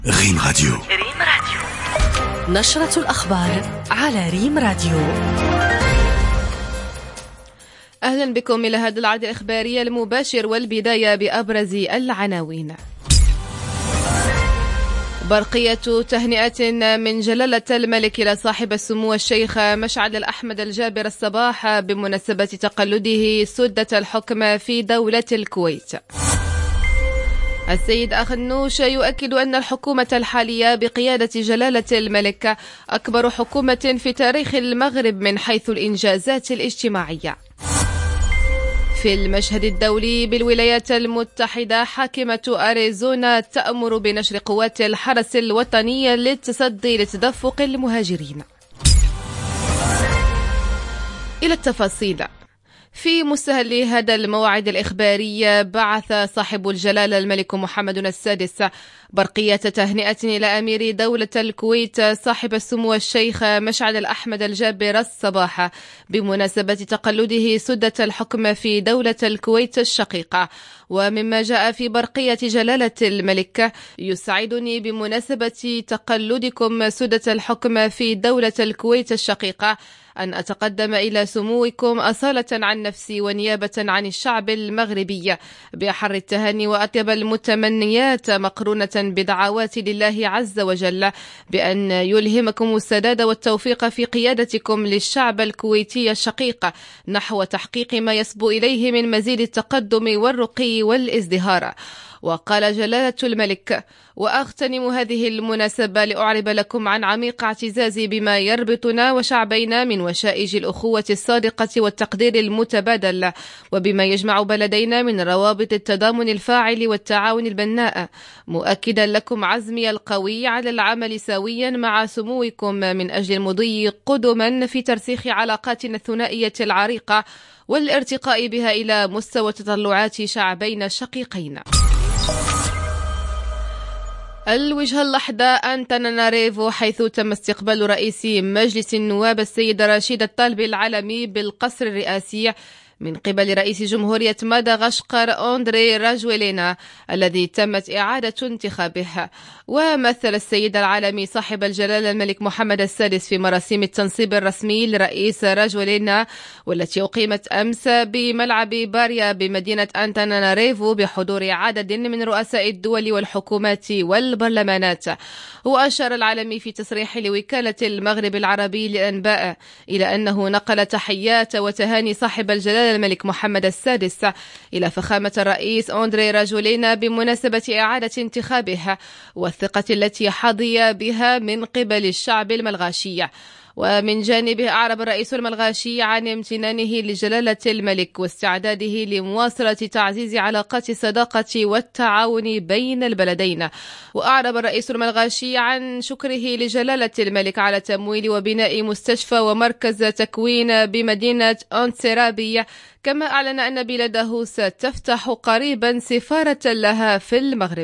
ريم راديو. نشرة الأخبار على ريم راديو. أهلا بكم إلى هذا العرض الإخباري المباشر، والبداية بأبرز العناوين. برقية تهنئة من جلالة الملك إلى صاحب السمو الشيخ مشعل الأحمد الجابر الصباح بمناسبة تقلده سدة الحكم في دولة الكويت. السيد أخنوش يؤكد أن الحكومة الحالية بقيادة جلالة الملك أكبر حكومة في تاريخ المغرب من حيث الإنجازات الاجتماعية. في المشهد الدولي، بالولايات المتحدة حاكمة أريزونا تأمر بنشر قوات الحرس الوطني للتصدي لتدفق المهاجرين. إلى التفاصيل. في مستهل هذا الموعد الإخباري، بعث صاحب الجلالة الملك محمد السادس برقية تهنئة إلى أمير دولة الكويت صاحب السمو الشيخ مشعل الأحمد الجابر الصباح بمناسبة تقلده سدة الحكم في دولة الكويت الشقيقة. ومما جاء في برقية جلالة الملك: يسعدني بمناسبة تقلدكم سدة الحكم في دولة الكويت الشقيقة أن أتقدم إلى سموكم أصالة عن نفسي ونيابة عن الشعب المغربي بأحر التهاني وأطيب المتمنيات، مقرونة بدعوات لله عز وجل بأن يلهمكم السداد والتوفيق في قيادتكم للشعب الكويتي الشقيق نحو تحقيق ما يسبو إليه من مزيد التقدم والرقي والازدهار. وقال جلالة الملك: وأغتنم هذه المناسبة لأعرب لكم عن عميق اعتزازي بما يربطنا وشعبينا من وشائج الأخوة الصادقة والتقدير المتبادل، وبما يجمع بلدينا من روابط التضامن الفاعل والتعاون البناء، مؤكدا لكم عزمي القوي على العمل سويا مع سموكم من أجل المضي قدما في ترسيخ علاقاتنا الثنائية العريقة والارتقاء بها إلى مستوى تطلعات شعبين الشقيقين. الوجهة اللحظة أنتاناناريفو، حيث تم استقبال رئيس مجلس النواب السيد رشيد الطالب العالمي بالقصر الرئاسي من قبل رئيس جمهورية مدغشقر أندري راجويلينا الذي تمت إعادة انتخابه. ومثل السيد العالمي صاحب الجلالة الملك محمد السادس في مراسيم التنصيب الرسمي لرئيس راجويلينا، والتي أقيمت أمس بملعب باريا بمدينة أنتاناناريفو بحضور عدد من رؤساء الدول والحكومات والبرلمانات. وأشار العالمي في تصريح لوكالة المغرب العربي للأنباء إلى أنه نقل تحيات وتهاني صاحب الجلالة الملك محمد السادس إلى فخامة الرئيس أندري راجولينا بمناسبة إعادة انتخابه والثقة التي حظي بها من قبل الشعب الملغاشي. ومن جانبه أعرب الرئيس الملغاشي عن امتنانه لجلالة الملك واستعداده لمواصلة تعزيز علاقات الصداقة والتعاون بين البلدين. وأعرب الرئيس الملغاشي عن شكره لجلالة الملك على تمويل وبناء مستشفى ومركز تكوين بمدينة أنتسرابية، كما أعلن أن بلاده ستفتح قريبا سفارة لها في المغرب.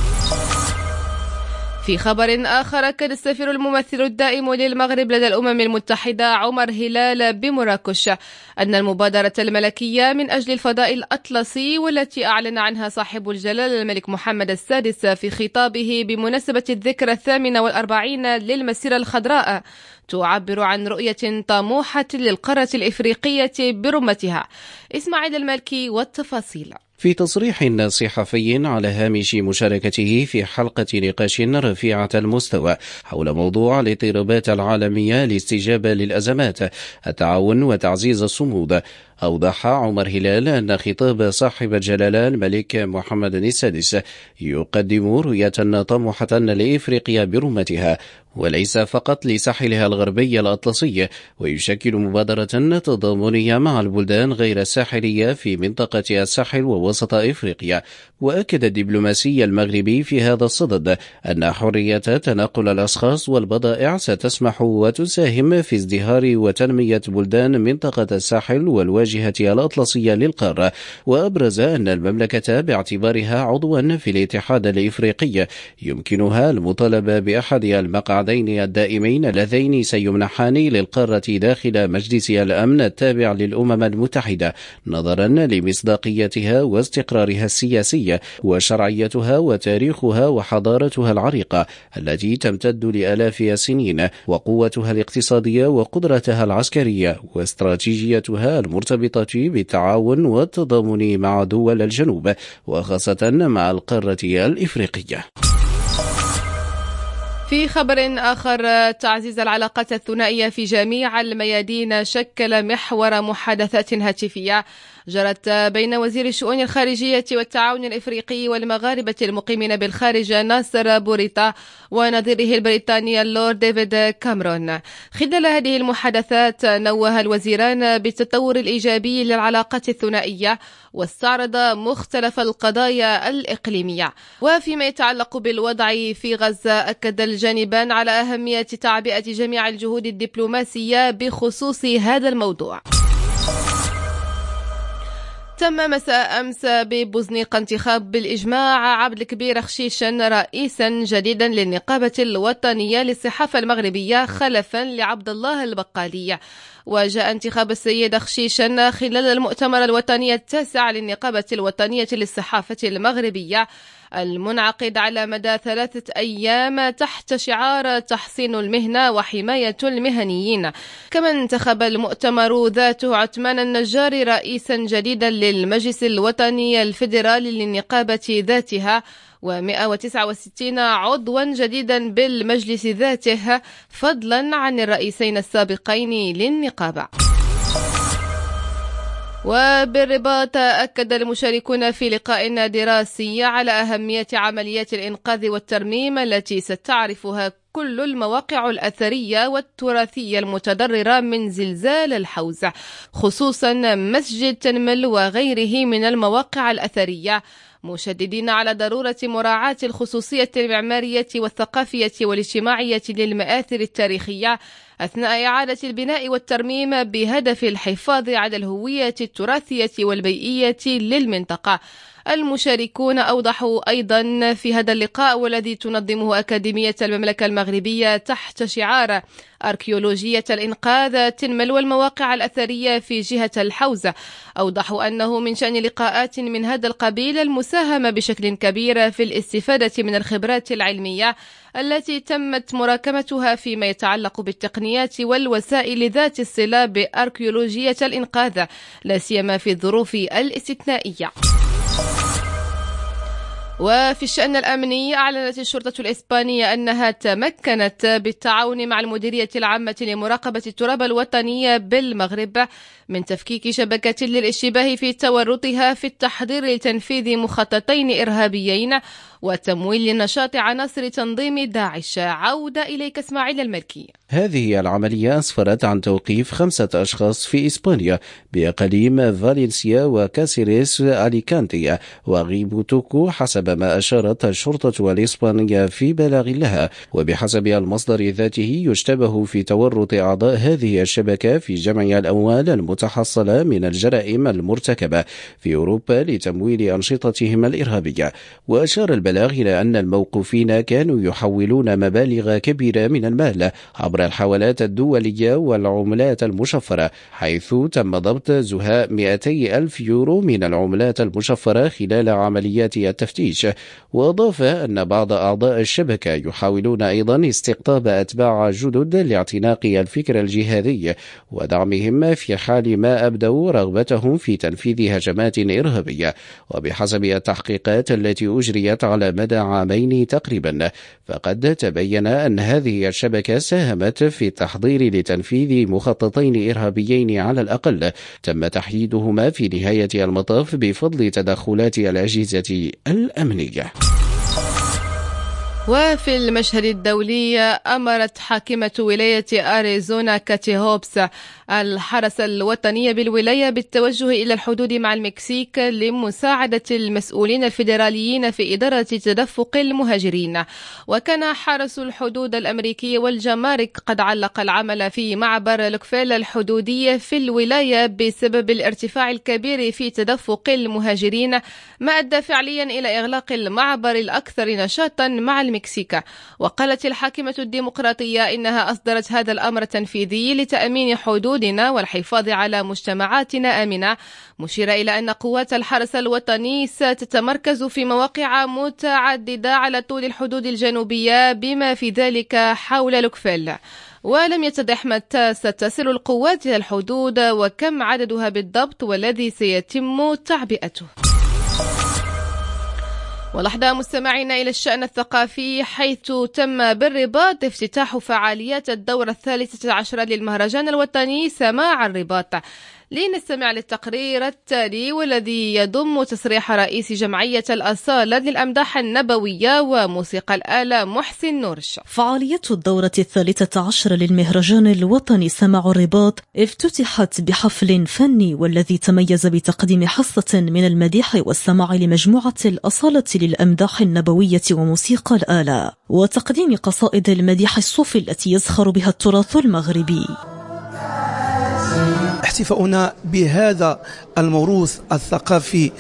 في خبر آخر، كان السفير الممثل الدائم للمغرب لدى الأمم المتحدة عمر هلال بمراكش أن المبادرة الملكية من أجل الفضاء الأطلسي، والتي أعلن عنها صاحب الجلالة الملك محمد السادس في خطابه بمناسبة الذكرى 48 للمسيرة الخضراء، تعبر عن رؤية طموحة للقارة الإفريقية برمتها. إسماعيل المالكي والتفاصيل. في تصريح صحفي على هامش مشاركته في حلقة نقاش رفيعة المستوى حول موضوع الاضطرابات العالمية لاستجابة للأزمات، التعاون وتعزيز الصمود، أوضح عمر هلال أن خطاب صاحب الجلالة الملك محمد السادس يقدم رؤية طموحة لإفريقيا برمتها، وليس فقط لساحلها الغربي الأطلسي، ويشكل مبادرة تضامنية مع البلدان غير الساحلية في منطقة الساحل ووسط إفريقيا. وأكد الدبلوماسي المغربي في هذا الصدد أن حرية تنقل الأشخاص والبضائع ستسمح وتساهم في ازدهار وتنمية بلدان منطقة الساحل والواجهة الواجهة الأطلسية للقارة. وأبرز أن المملكة باعتبارها عضوا في الاتحاد الإفريقي يمكنها المطالبة بأحد المقعدين الدائمين اللذين سيمنحان للقارة داخل مجلس الأمن التابع للأمم المتحدة، نظرا لمصداقيتها واستقرارها السياسي وشرعيتها وتاريخها وحضارتها العريقة التي تمتد لآلاف السنين، وقوتها الاقتصادية وقدرتها العسكرية واستراتيجيتها المرتبطة بالتعاون والتضامن مع دول الجنوب وخاصة مع القارة الإفريقية. في خبر آخر، تعزيز العلاقات الثنائية في جميع الميادين شكل محور محادثات هاتفية جرت بين وزير الشؤون الخارجية والتعاون الإفريقي والمغاربة المقيمين بالخارج ناصر بوريتا ونظيره البريطاني اللورد ديفيد كاميرون. خلال هذه المحادثات نوه الوزيران بالتطور الإيجابي للعلاقات الثنائية واستعرض مختلف القضايا الإقليمية. وفيما يتعلق بالوضع في غزة، أكد الجانبان على أهمية تعبئة جميع الجهود الدبلوماسية بخصوص هذا الموضوع. تم مساء أمس ببوزنيق انتخاب بالإجماع عبد الكبير خشيشن رئيسا جديدا للنقابة الوطنية للصحافة المغربية خلفا لعبد الله البقالي. وجاء انتخاب السيد خشيشن خلال المؤتمر الوطني التاسع للنقابة الوطنية للصحافة المغربية المنعقد على مدى 3 أيام تحت شعار تحسين المهنة وحماية المهنيين. كما انتخب المؤتمر ذاته عثمان النجار رئيسا جديدا للمجلس الوطني الفيدرالي للنقابة ذاتها و169 عضوا جديدا بالمجلس ذاته فضلا عن الرئيسين السابقين للنقابة. وبالرباط، أكد المشاركون في لقاء دراسي على أهمية عمليات الإنقاذ والترميم التي ستعرفها كل المواقع الأثرية والتراثية المتضررة من زلزال الحوزة، خصوصا مسجد تنمل وغيره من المواقع الأثرية، مشددين على ضرورة مراعاة الخصوصية المعمارية والثقافية والاجتماعية للمآثر التاريخية أثناء إعادة البناء والترميم بهدف الحفاظ على الهوية التراثية والبيئية للمنطقة. المشاركون أوضحوا أيضا في هذا اللقاء والذي تنظمه أكاديمية المملكة المغربية تحت شعار أركيولوجية الإنقاذ تنمل والمواقع الأثرية في جهة الحوزة، أوضحوا أنه من شأن لقاءات من هذا القبيل المساهمة بشكل كبير في الاستفادة من الخبرات العلمية التي تمت مراكمتها فيما يتعلق بالتقنيات والوسائل ذات الصلة بأركيولوجية الإنقاذ، لا سيما في الظروف الاستثنائية. وفي الشأن الأمني، أعلنت الشرطة الإسبانية أنها تمكنت بالتعاون مع المديرية العامة لمراقبة التراب الوطنية بالمغرب من تفكيك شبكة للاشتباه في تورطها في التحضير لتنفيذ مخططين إرهابيين وتمويل نشاط عناصر تنظيم داعش. عودة إليك إسماعيل الملكي. هذه العملية أسفرت عن توقيف 5 أشخاص في إسبانيا بأقاليم فالنسيا وكاسيريس أليكانتي وغيبوتوكو حسب ما أشارت الشرطة الإسبانية في بلاغ لها. وبحسب المصدر ذاته يشتبه في تورط أعضاء هذه الشبكة في جمع الأموال المتحصلة من الجرائم المرتكبة في أوروبا لتمويل أنشطتهم الإرهابية. وأشار البلاغ إلى أن الموقوفين كانوا يحولون مبالغ كبيرة من المال عبر الحوالات الدولية والعملات المشفرة، حيث تم ضبط زهاء 200,000 يورو من العملات المشفرة خلال عمليات التفتيش. وأضاف أن بعض أعضاء الشبكة يحاولون أيضا استقطاب أتباع جدد لاعتناق الفكر الجهادي ودعمهم في حال ما أبدوا رغبتهم في تنفيذ هجمات إرهابية. وبحسب التحقيقات التي أجريت على مدى عامين تقريبا، فقد تبين أن هذه الشبكة ساهمت في التحضير لتنفيذ مخططين إرهابيين على الأقل تم تحديدهما في نهاية المطاف بفضل تدخلات الأجهزة الأمنية. وفي المشهد الدولي أمرت حاكمة ولاية أريزونا كاتي هوبس الحرس الوطني بالولاية بالتوجه إلى الحدود مع المكسيك لمساعدة المسؤولين الفيدراليين في إدارة تدفق المهاجرين. وكان حرس الحدود الأمريكي والجمارك قد علق العمل في معبر لوكفيل الحدودي في الولاية بسبب الارتفاع الكبير في تدفق المهاجرين، ما أدى فعليا إلى إغلاق المعبر الأكثر نشاطا مع المكسيك. وقالت الحاكمة الديمقراطية إنها أصدرت هذا الأمر التنفيذي لتأمين حدودنا والحفاظ على مجتمعاتنا آمنة، مشيرة إلى أن قوات الحرس الوطني ستتمركز في مواقع متعددة على طول الحدود الجنوبية بما في ذلك حول لوكفيل. ولم يتضح متى ستصل القوات إلى الحدود وكم عددها بالضبط والذي سيتم تعبئته. ولحظة مستمعين إلى الشأن الثقافي، حيث تم بالرباط افتتاح فعاليات الدورة 13 للمهرجان الوطني سماع الرباط. لنستمع للتقرير التالي والذي يضم تصريح رئيس جمعية الأصالة للأمداح النبوية وموسيقى الآلة محسن نورش. فعالية الدورة 13 للمهرجان الوطني سماع الرباط افتتحت بحفل فني والذي تميز بتقديم حصة من المديح والسماع لمجموعة الأصالة للأمداح النبوية وموسيقى الآلة، وتقديم قصائد المديح الصوفي التي يزخر بها التراث المغربي. احتفاؤنا بهذا الموروث الثقافي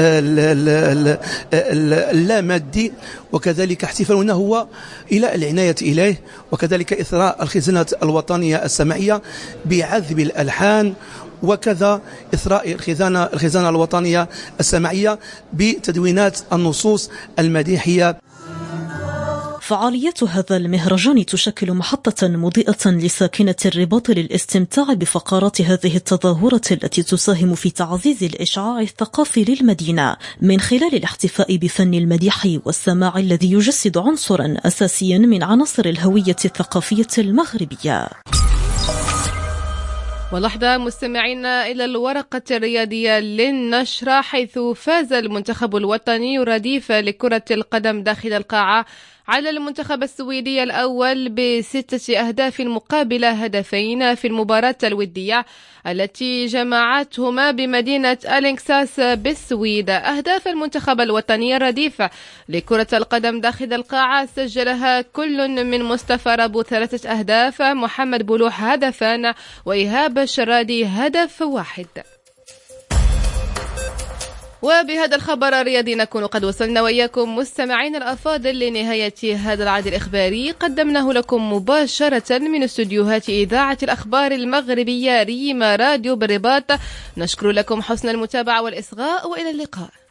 اللامادي، وكذلك احتفالنا هو إلى العناية إليه، وكذلك إثراء الخزانة الوطنية السمعية بعذب الألحان، وكذا إثراء الخزانة الوطنية السمعية بتدوينات النصوص المديحية. فعاليات هذا المهرجان تشكل محطة مضيئة لساكنة الرباط للاستمتاع بفقرات هذه التظاهرة التي تساهم في تعزيز الإشعاع الثقافي للمدينة من خلال الاحتفاء بفن المديح والسماع الذي يجسد عنصرا أساسيا من عناصر الهوية الثقافية المغربية. ولحظة مستمعين إلى الورقة الرياضية للنشرة، حيث فاز المنتخب الوطني رديف لكرة القدم داخل القاعة على المنتخب السويدي الأول ب6 أهداف مقابل هدفين في المباراة الودية التي جمعتهما بمدينة ألينكساس بالسويد. أهداف المنتخب الوطني الرديف لكرة القدم داخل القاعة سجلها كل من مصطفى رابو 3 أهداف، محمد بلوح هدفان، وإيهاب الشرادي هدف واحد. وبهذا الخبر الرياضي نكون قد وصلنا وإياكم مستمعين الأفاضل لنهاية هذا العد الإخباري قدمناه لكم مباشرة من استديوهات إذاعة الأخبار المغربية ريم راديو بالرباط. نشكر لكم حسن المتابعة والإصغاء وإلى اللقاء.